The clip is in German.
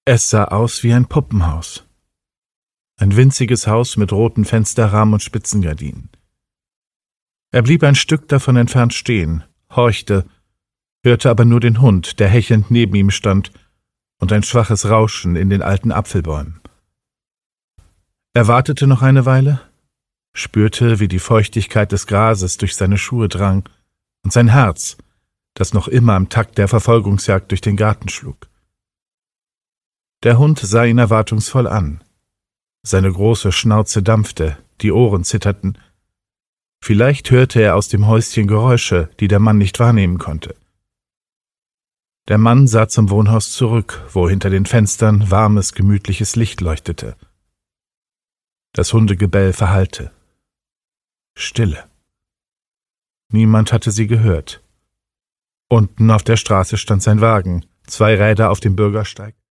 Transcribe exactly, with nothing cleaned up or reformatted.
Es sah aus wie ein Puppenhaus. Ein winziges Haus mit roten Fensterrahmen und Spitzengardinen. Er blieb ein Stück davon entfernt stehen, horchte, hörte aber nur den Hund, der hechelnd neben ihm stand, und ein schwaches Rauschen in den alten Apfelbäumen. Er wartete noch eine Weile, spürte, wie die Feuchtigkeit des Grases durch seine Schuhe drang und sein Herz, das noch immer im Takt der Verfolgungsjagd durch den Garten schlug. Der Hund sah ihn erwartungsvoll an. Seine große Schnauze dampfte, die Ohren zitterten. Vielleicht hörte er aus dem Häuschen Geräusche, die der Mann nicht wahrnehmen konnte. Der Mann sah zum Wohnhaus zurück, wo hinter den Fenstern warmes, gemütliches Licht leuchtete. Das Hundegebell verhallte. Stille. Niemand hatte sie gehört. Unten auf der Straße stand sein Wagen, zwei Räder auf dem Bürgersteig.